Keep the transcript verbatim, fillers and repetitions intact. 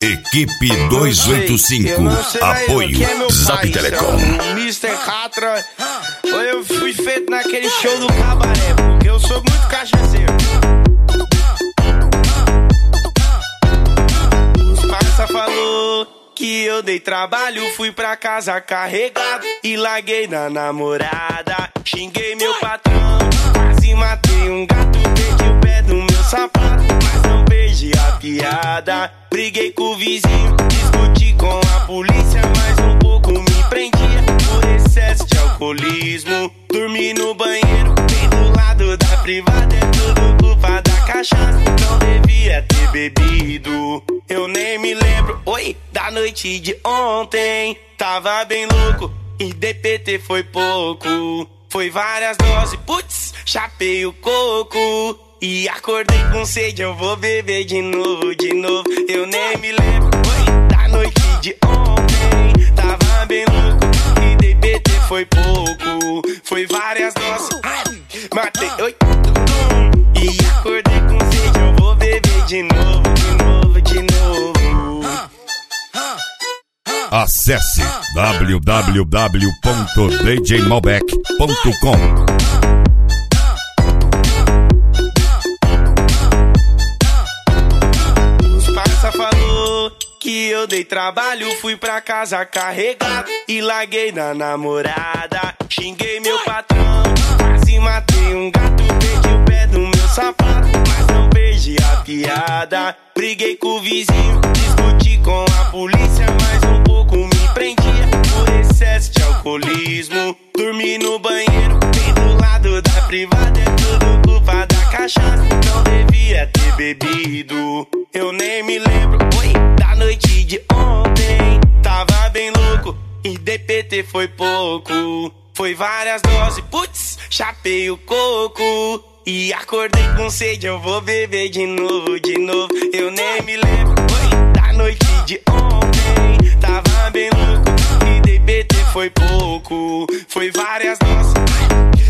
Equipe duzentos e oitenta e cinco, apoio é Zap Telecom. mister Catra, eu fui feito naquele show do cabaré, porque eu sou muito cachaceiro. Os parça falou que eu dei trabalho, fui pra casa carregado e larguei na namorada. Xinguei meu patrão, quase matei um gato, perdi o pé do meu sapato, mas não perdi a piada. Briguei com o vizinho, discuti com a polícia, mas um pouco me prendia por excesso de alcoolismo. Dormi no banheiro, bem do lado da privada, é tudo culpa da cachaça, não devia ter bebido. Eu nem me lembro, oi, da noite de ontem, tava bem louco e D P T foi pouco. Foi várias doses, putz, chapei o coco e acordei com sede, eu vou beber de novo, de novo. Eu nem me lembro, oi, da noite de ontem, tava bem louco e D P T foi pouco. Foi várias doses, ai, matei, oi, e acordei com sede, eu vou beber de novo, de novo, de novo. Acesse w w w ponto d j malbec ponto com. Falou que eu dei trabalho, fui pra casa carregado e larguei na namorada. Xinguei meu patrão, quase matei um gato, perdi o pé do meu sapato, mas não perdi a piada. Briguei com o vizinho, discuti com a polícia, mas um pouco me prendia por excesso de alcoolismo. Dormi no banheiro, bem do lado da privada, é tudo culpa da cachaça, não devia ter bebido. Eu nem me lembro, oi, da noite de ontem, tava bem louco e D P T foi pouco. Foi várias doses, putz, chapei o coco e acordei com sede, eu vou beber de novo, de novo. Eu nem me lembro, oi, da noite de ontem, tava bem louco e D P T foi pouco. Foi várias doses,